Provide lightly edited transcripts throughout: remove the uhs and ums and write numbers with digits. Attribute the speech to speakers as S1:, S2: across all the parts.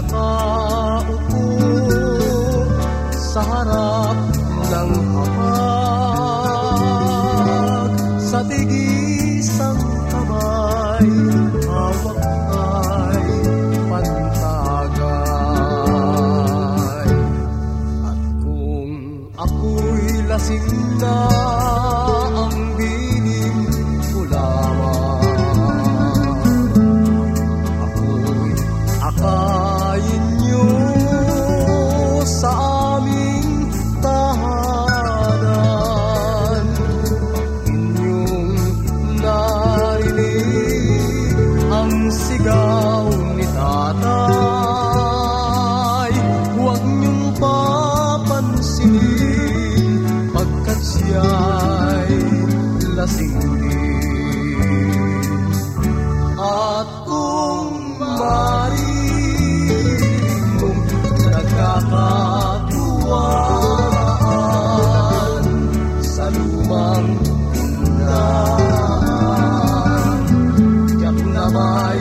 S1: nakaupo sa harap ng hapag, sa tigisang kamay, hawak ay pantagay. At kung ako'y lasing na, ang bining ko lamang, ako'y akayin niyo sa aming tahanan. Inyong narinig ang sigaw ni tatay, huwag niyong papansinin pagkat siya'y lasing din. At kung marinig mong nagkakatuwaan sa lumang tindahan, tiyak na may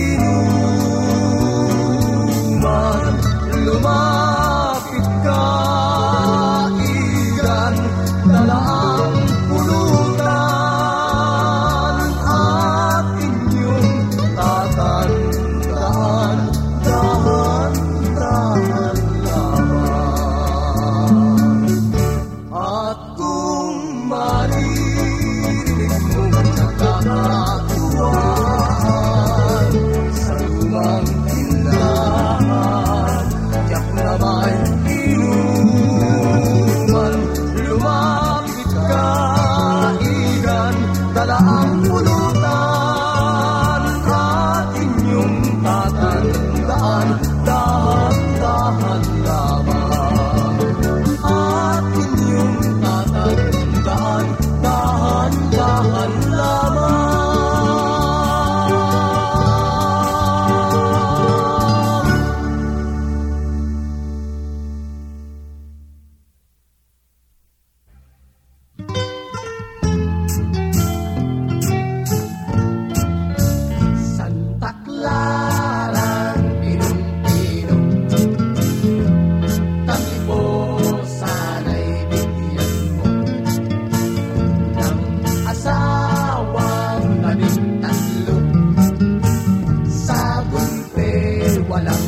S1: inuman, lumapit ka, igan, dala ang pulutan at inyong tatandaan, dahan-dahan lamang. At kung marinig mong nagkakatuwaan sa lumang tindahan, tiyak na may inuman, lumapit ka, igan, dala ang pulutan at inyong tatandaan, dahan-dahan lamang. At inyong tatandaan, dahan-dahan lamang. Santa Clarang pinong-pinong, kami po sana'y bigyan mo ng asawang labing tatlo. Sa gulpe walang